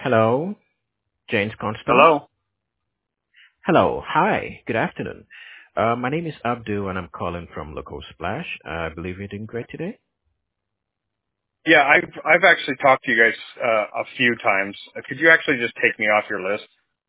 Hello, James Constable. Hello? Hello, hi, good afternoon. My name is Abdul and I'm calling from Local Splash. I believe you're doing great today. Yeah, I've actually talked to you guys a few times. Could you actually just take me off your list?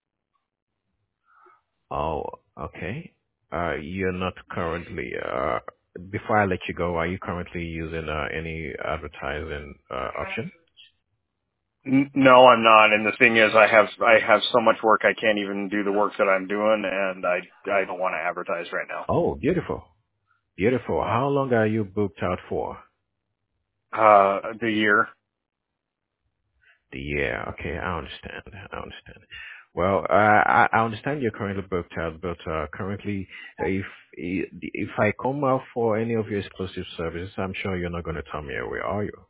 Oh, okay. You're not currently, before I let you go, are you currently using any advertising option? No, I'm not. And the thing is, I have so much work I can't even do the work that I'm doing, and I don't want to advertise right now. Oh, beautiful. Beautiful. How long are you booked out for? The year. Yeah, okay, I understand. I understand. Well, I understand you're currently booked out, but currently, if I come out for any of your exclusive services, I'm sure you're not going to tell me away, are you?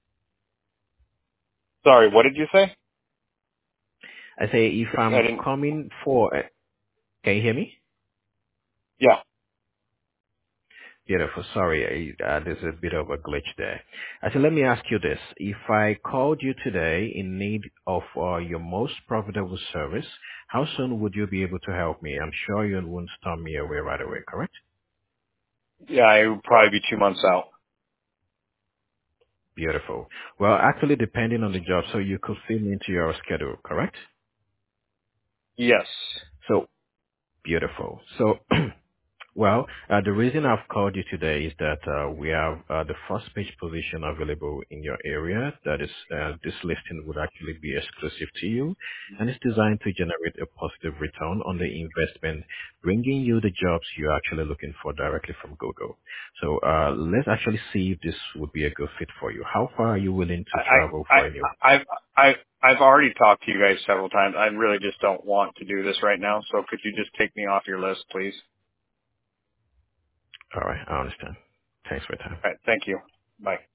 Sorry, what did you say? I say if I I'm didn't. coming for, can you hear me? Yeah. Beautiful. Sorry, there's a bit of a glitch there. I said, let me ask you this. If I called you today in need of your most profitable service, how soon would you be able to help me? I'm sure you won't storm me away right away, correct? Yeah, it would probably be 2 months out. Beautiful. Well, actually, depending on the job, so you could fit me into your schedule, correct? Yes. So, beautiful. So, well, the reason I've called you today is that we have the first page position available in your area. That is, this listing would actually be exclusive to you, and it's designed to generate a positive return on the investment, bringing you the jobs you're actually looking for directly from Google. So let's actually see if this would be a good fit for you. How far are you willing to travel I, for any? I, I've, I, I've already talked to you guys several times. I really just don't want to do this right now. So could you just take me off your list, please? All right, I understand. Thanks for your time. All right. Thank you. Bye.